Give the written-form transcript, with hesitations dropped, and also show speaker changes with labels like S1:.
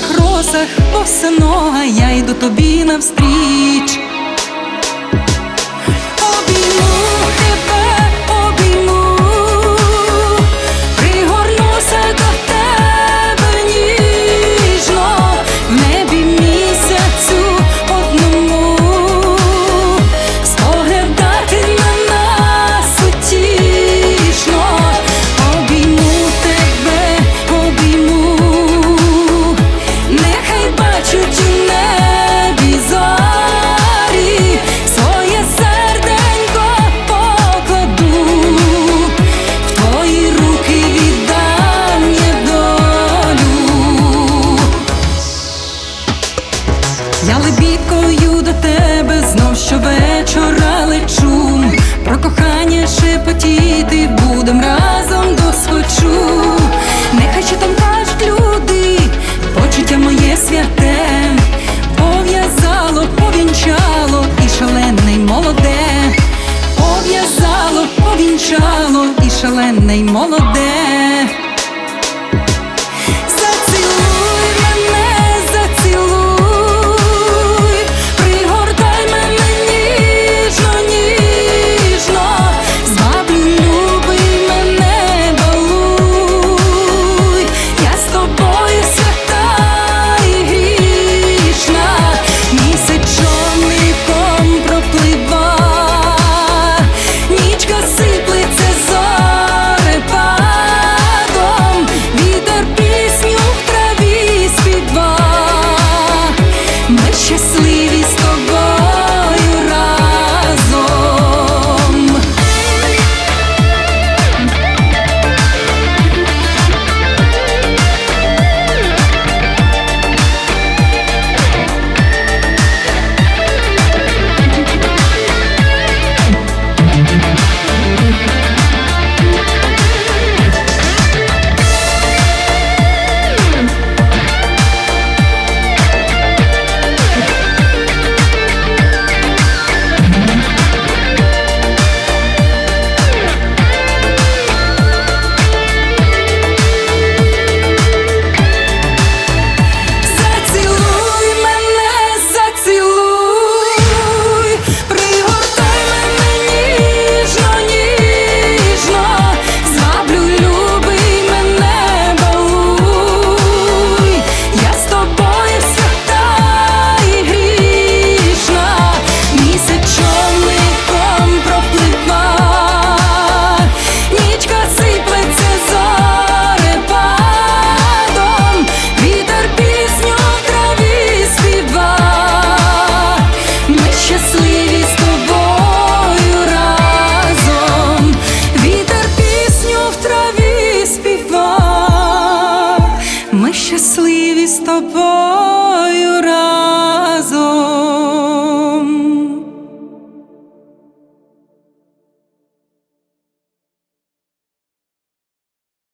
S1: білих росах босонога я йду тобі навстріч. Обійму тебе, обійму, пригорнуся до тебе ніжно, в небі місяцю одному споглядати на нас утішно. Обійму тебе, обійму, нехай бачать у небі зорі, своє серденько покладу, в твої руки віддам я долю. Я лебідкою до тебе знов щовечора лечу, про кохання шепотіти будем разом досхочу. Нехай що там кажуть люди, почуття моє святе пов'язало, повінчало і шалене й молоде, пов'язало, повінчало і шалене й молоде. Зацілуй мене, зацілуй, пригортай мене ніжно, ніжно, зваблю, любий мене, балуй, я з тобою свята і грішна, місячоником проплива, нічка сиплеться зорепадом, вітер пісню в траві співа, ми щасливі з тобою разом. Зацілуй мене, зацілуй, пригортай мене ніжно, ніжно, зваблю, любий мене, балуй, я з тобою свята і грішна, місячоником проплива, нічка сиплеться зорепадом, вітер пісню в траві співа, ми щасливі з тобою разом, вітер пісню в траві співа, ми щасливі з тобою.